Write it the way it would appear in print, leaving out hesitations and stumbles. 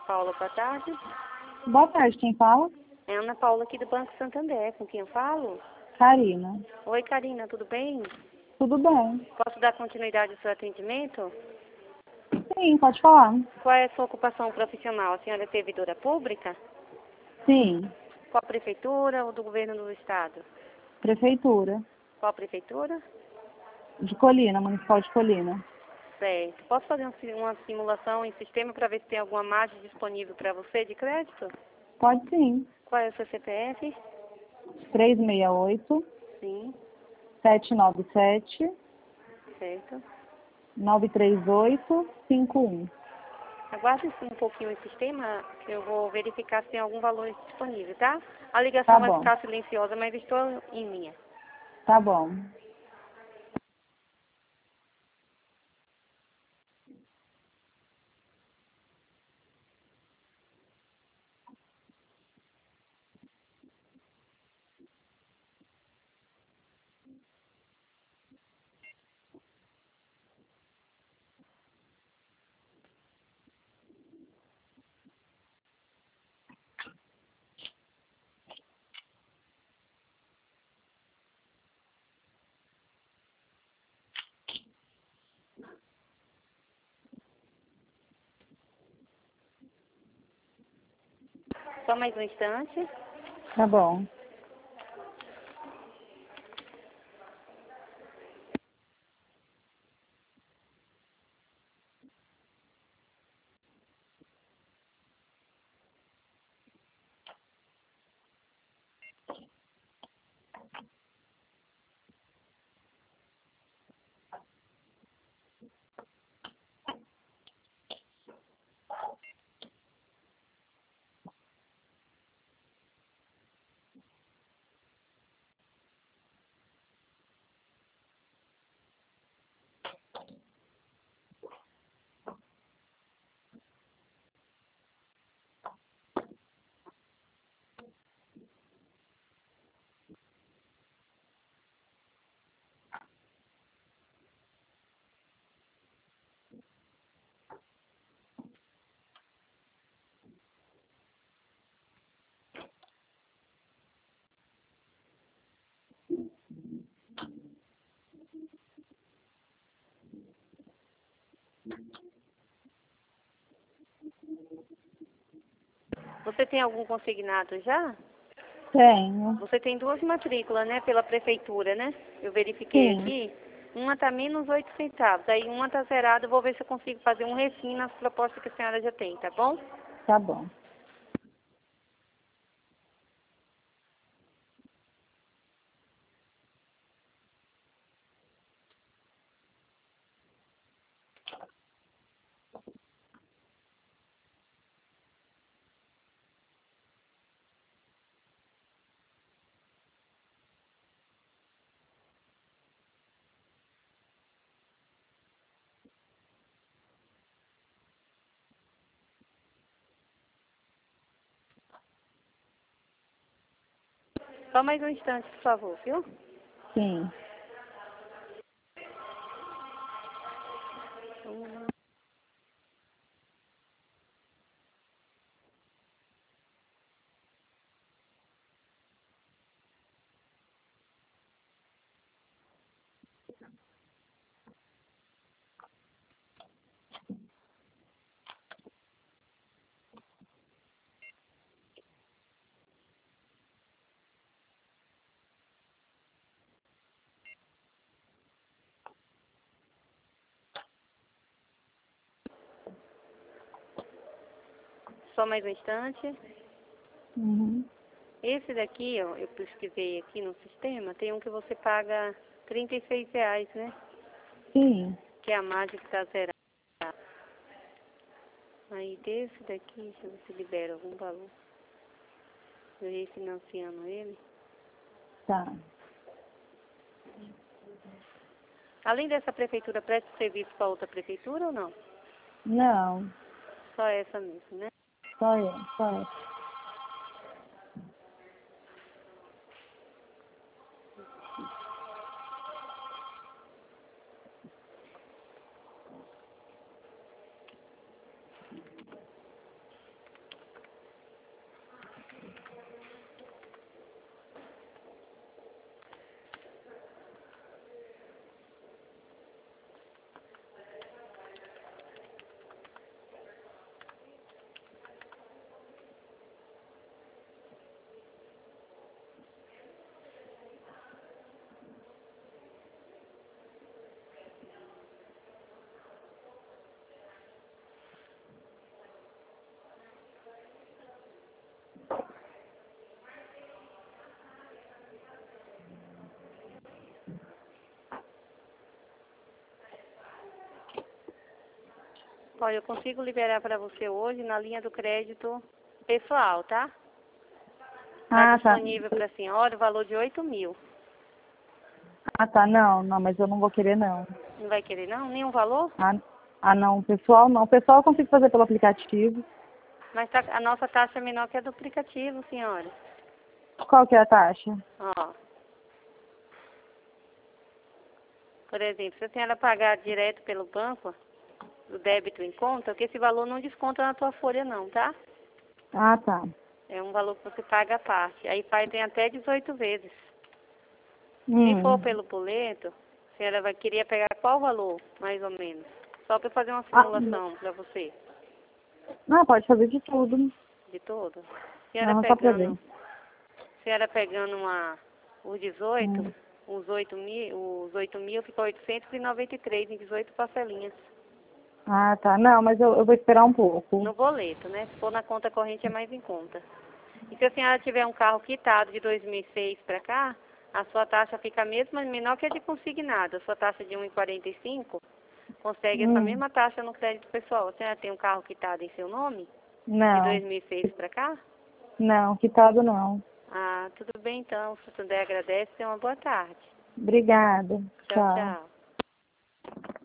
Paula, boa tarde. Boa tarde, quem fala? É Ana Paula aqui do Banco Santander, com quem eu falo? Karina. Oi, Karina, tudo bem? Tudo bem? Posso dar continuidade ao seu atendimento? Sim, pode falar. Qual é a sua ocupação profissional? A senhora é servidora pública? Sim, Qual prefeitura ou do governo do estado? prefeitura Qual prefeitura? de Colina, municipal de Colina. Certo. Posso fazer uma simulação em sistema para ver se tem alguma margem disponível para você de crédito? Pode sim. Qual é o seu CPF? 368 Sim, 797 certo. 938 51. Aguarde um pouquinho o sistema, que eu vou verificar se tem algum valor disponível, tá? A ligação Tá vai bom, ficar silenciosa, mas estou em linha. tá bom. Só mais um instante. Tá bom. Você tem algum consignado já? Tenho. Você tem duas matrículas, né, pela prefeitura, né? Eu verifiquei Sim, aqui. Uma tá menos 8 centavos, aí uma tá zerada. Eu vou ver se eu consigo fazer um refim nas propostas que a senhora já tem, tá bom? tá bom. Só mais um instante, por favor, viu? Sim. Só mais um instante. Uhum. Esse daqui, ó, eu pesquisei aqui no sistema, tem um que você paga R$ 36, né? Sim. Que é a margem que tá zerada. Aí desse daqui, deixa eu ver se libera algum valor. Eu ia financiando ele. Tá. Além dessa prefeitura, presta serviço para outra prefeitura ou não? Não, Só essa mesmo, né? só eu, só eu. Olha, eu consigo liberar para você hoje na linha do crédito pessoal, tá? Está Ah, tá. disponível para a senhora o valor de 8.000. Ah, tá. Não, não, mas eu não vou querer, não. Não vai querer não? Nenhum valor? Não. Pessoal, não. Pessoal eu consigo fazer pelo aplicativo. Mas a nossa taxa é menor que a do aplicativo, senhora. Qual que é a taxa? Ó, por exemplo, se a senhora pagar direto pelo banco, o débito em conta, que esse valor não desconta na tua folha não, tá? Ah, tá. É um valor que você paga à parte. Aí tem até 18 vezes. Se for Hum. pelo boleto, a senhora vai querer pegar qual valor, mais ou menos? Só para fazer uma Ah, simulação para você, não, pode fazer de tudo. de todo. Não, só pra ver. Senhora pegando os 18, Hum. os 8.000 fica 893 em 18 parcelinhas. Ah, tá. Não, mas eu vou esperar um pouco. No boleto, né? Se for na conta corrente é mais em conta. E se a senhora tiver um carro quitado de 2006 para cá, a sua taxa fica a mesma, menor que a de consignado. A sua taxa de 1,45 consegue essa Hum. mesma taxa no crédito pessoal. A senhora tem um carro quitado em seu nome? De Não, 2006 para cá? não, quitado não. Ah, tudo bem então. Se puder, agradece. Tenha uma boa tarde. Obrigada. Tchau, Tchau. tchau.